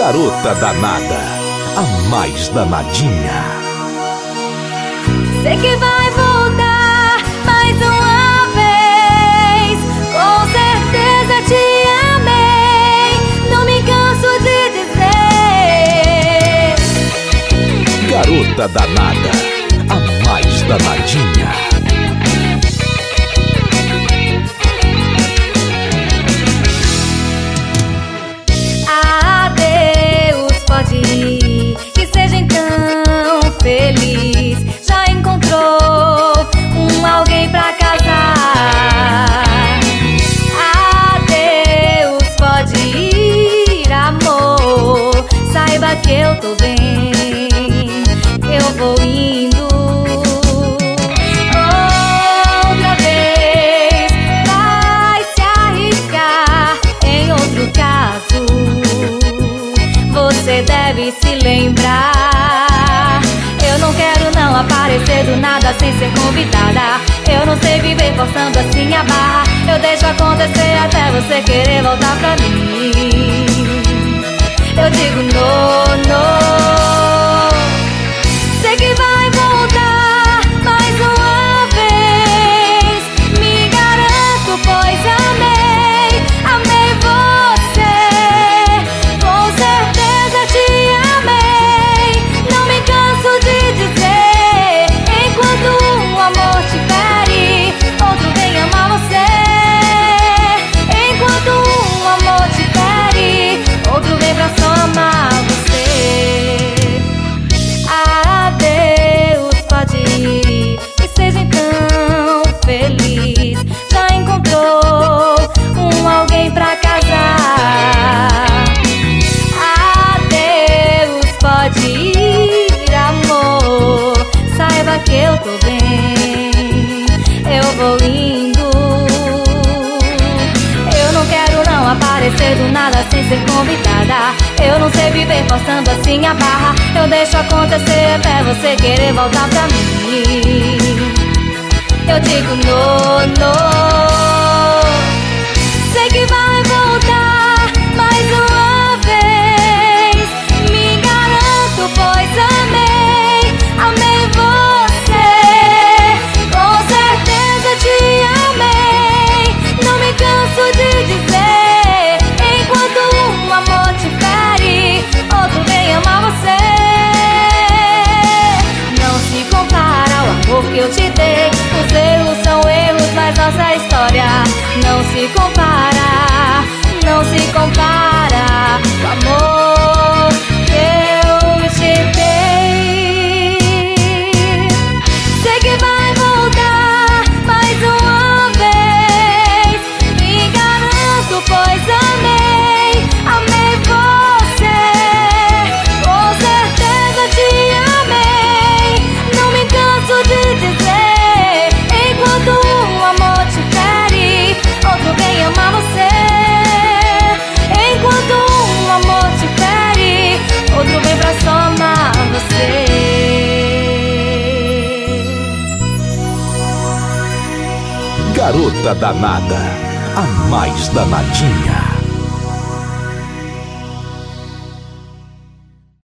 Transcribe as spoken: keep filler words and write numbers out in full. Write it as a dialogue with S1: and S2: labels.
S1: Garota danada, a mais danadinha.
S2: Sei que vai voltar mais uma vez. Com certeza te amei, não me canso de dizer.
S1: Garota danada, a mais danadinha.
S2: Adeus, pode ir, que seja então feliz. Já encontrou um alguém pra casar. Adeus, pode ir, amor. Saiba que eu tô bem, eu vou indo. Outra vez vai se arriscar em outro caso. Você deve se lembrar. Eu não quero não aparecer do nada sem ser convidada. Eu não sei viver forçando assim a barra. Eu deixo acontecer até você querer voltar pra mim. Eu digo no, no. Sei que vai voltar mais uma vez. Me garanto, pois amei, amei você. Com certeza te amei, não me canso de dizer. Enquanto um amor te fere, outro vem amar você. Enquanto um amor te fere, outro vem pra só amar você. Adeus, pode ir, que seja então feliz. Já encontrou um alguém pra casar. Adeus, pode ir, amor. Saiba que eu tô bem, eu vou indo. Eu não quero não aparecer do nada sem ser convidada. Eu não sei viver forçando assim a barra. Eu deixo acontecer até você querer voltar pra mim. Eu digo no, no. Sei que vai voltar mais uma vez. Me garanto, pois amei, amei você. Com certeza te amei, não me canso de dizer. Enquanto um amor te fere, outro vem amar você. Não se compara ao amor que eu te dei. Os erros são erros, mas nossa história não se compara, não se compara. O amor que eu te dei. Sei que vai voltar mais uma vez. Me garanto, pois amei, amei você. Com certeza te amei, não me canso de dizer. Enquanto um amor te fere, outro vem amar você. Enquanto um amor te fere, outro vem pra só amar você.
S1: Garota danada, a mais danadinha.